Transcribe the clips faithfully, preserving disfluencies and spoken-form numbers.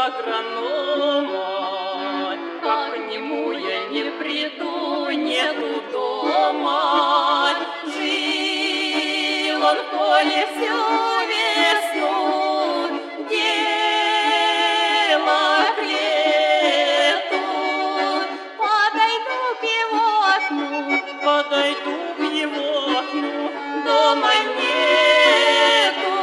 агронома, как к нему я не приду, нету дома. Жил он в поле всю весну, дело к лету. Подойду к его окну, подойду к его окну, дома нету.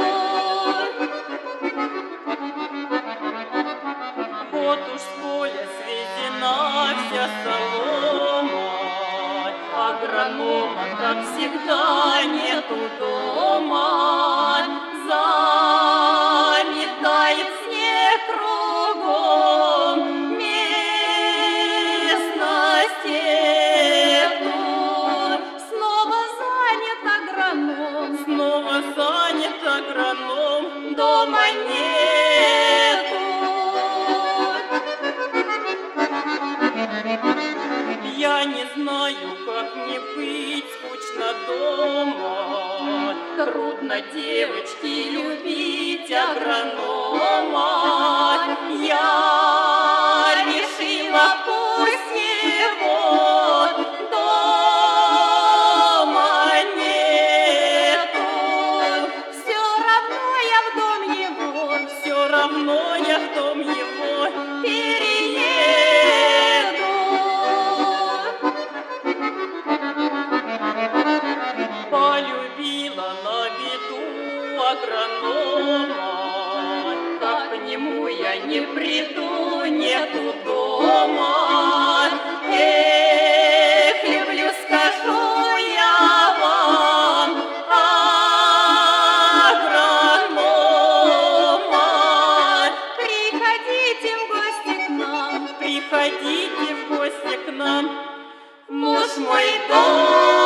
Вот уж с поля сведена вся солома, агронома, как всегда, нету дома. Заметает снег кругом местность эту. Снова занят агроном, снова занят агроном, дома нету. Я не знаю, как мне быть, скучно дома. Трудно девочки любить агронома. Я решила, пусть его дома нету. Все равно я в дом его, все равно я в дом его перееду. Полюбила на беду агронома, как к нему я не приду, нету дома. Эх, люблю, скажу я вам, агронома. Приходите в гости к нам, приходите в гости к нам, муж мой дома.